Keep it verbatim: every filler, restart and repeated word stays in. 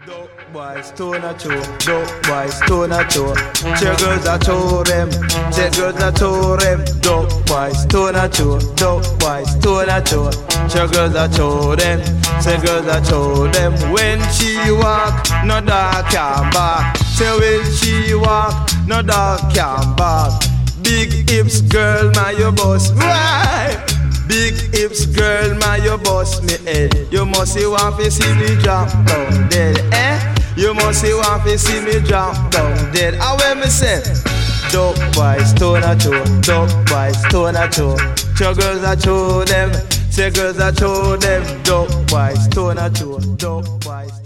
Dope boys, stone a toe, dope boys, stone a toe. Check girls a toe them, check girls a toe them. Dope boys, stone a toe, dope boys, stone a toe. Check girls a toe them, check girls a toe them. When she walk, no dog can bark. Say when she walk, no dog can bark. Big hips, girl, my your boss, right? Big hips, girl, my you bust me head. You must see want to see me drop down dead, eh? You must see want to see me drop down dead. How when me say, dope boys, stone a toe, dope boys, stone a toe. Two girls a toe them, say girls a toe them. Dope boys, stone a toe, dope boys.